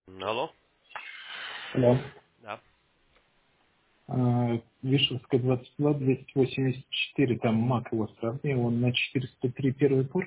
Алло? Алло. Да. Вишевская 22, 284, там МАК его сравнил, он на 403 первый курс.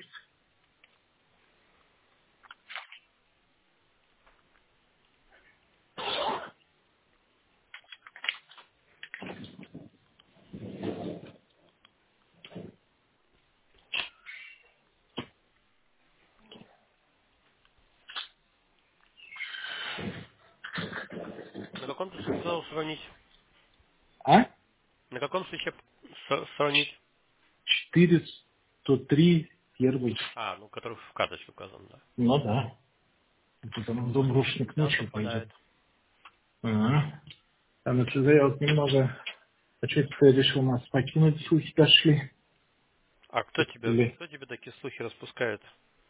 На каком ты сказал сравнить? А? На каком свече сравнить? 403 первый. А, ну, который в карточке указан, да. Ну да. Это там домрушник Да, ночью пойдет. совпадает. Ага. Там это заявок немного. А что ты решил нас покинуть, слухи дошли? А Или, кто тебе такие слухи распускает?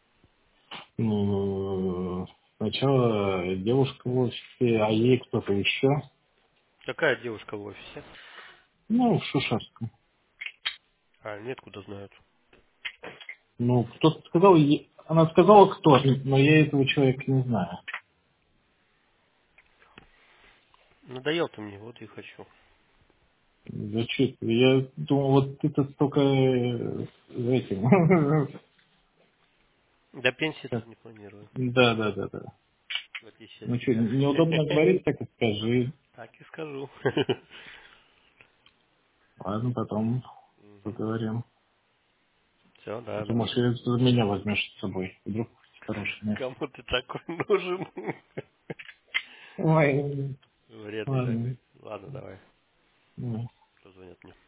ну, сначала девушка в офисе, а ей кто-то еще. Какая девушка в офисе? Ну, в Шушарском. А, они откуда знают? Ну, кто-то сказал, она сказала, кто, но я этого человека не знаю. Надоел ты мне, вот и хочу. Зачем? Я думал, вот это столько этим. До пенсии Как? даже не планирую. Да, да, да, да. В отличие от Ну что, тебя. неудобно говорить, так и скажи. Так и скажу. Ладно, потом поговорим. Все, А да, то, может, давай. меня возьмешь с собой. Вдруг хорошее место. Кому ты такой нужен? Ой, Вредный ладно. такой. Ладно, давай. Ну. Кто звонит мне?